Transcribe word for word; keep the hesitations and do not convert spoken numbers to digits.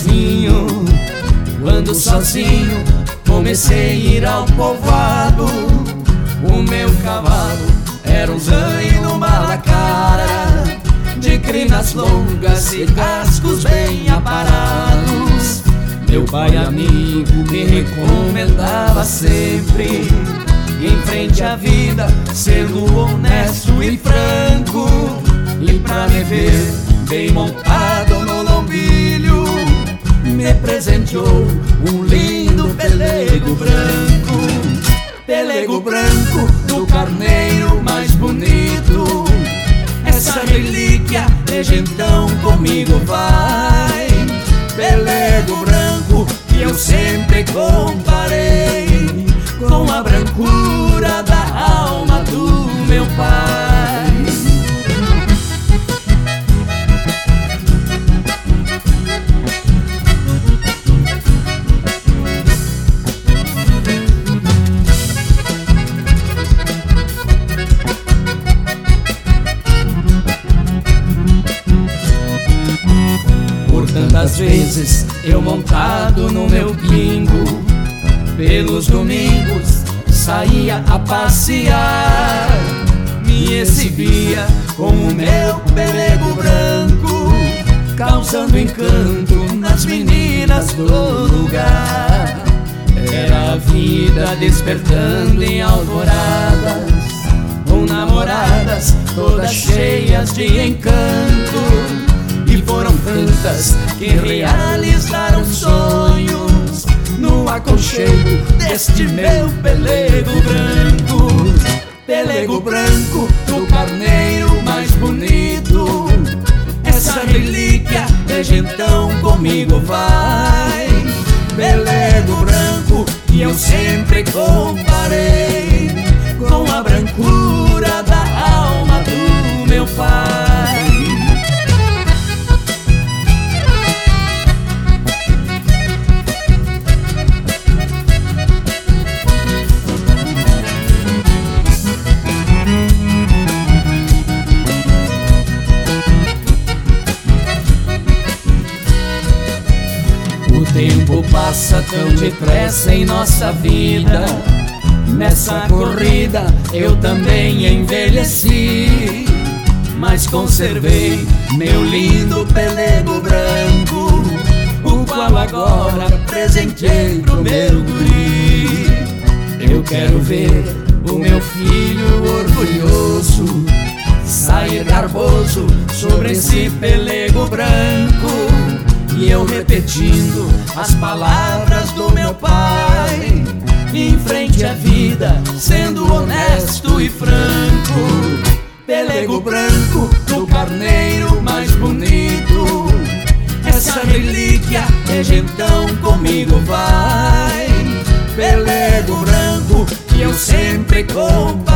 mocinho, quando sozinho comecei a ir ao povoado. O meu cavalo era um zaino malacara, de crinas longas e cascos bem aparados. Meu pai amigo me recomendava sempre, em frente à vida, sendo honesto e franco. E pra me ver bem montado no lombilho, me presenteou um lindo pelego branco. Pelego branco do carneiro mais bonito, essa relíquia desde então comigo vai. Pelego branco que eu sempre comparei com a brancura da alma do meu pai. Tantas vezes eu montado no meu pingo, pelos domingos saía a passear, me exibia com o meu pelego branco, causando encanto nas meninas do lugar. Era a vida despertando em alvoradas, com namoradas todas cheias de encanto. E foram tantas que realizaram sonhos no aconchego deste meu pelego branco. Pelego branco do carneiro mais bonito, essa relíquia desde então comigo vai. Pelego branco que eu sempre comparei com a brancura da alma do meu pai. O tempo passa tão depressa em nossa vida, nessa corrida eu também envelheci, mas conservei meu lindo pelego branco, o qual agora presentei pro meu guri. Eu quero ver o meu filho orgulhoso sair garboso sobre esse pelego branco, e eu repetindo as palavras do meu pai, em frente à vida, sendo honesto e franco. Pelego branco do carneiro mais bonito, essa relíquia desde então comigo vai. Pelego branco que eu sempre comparei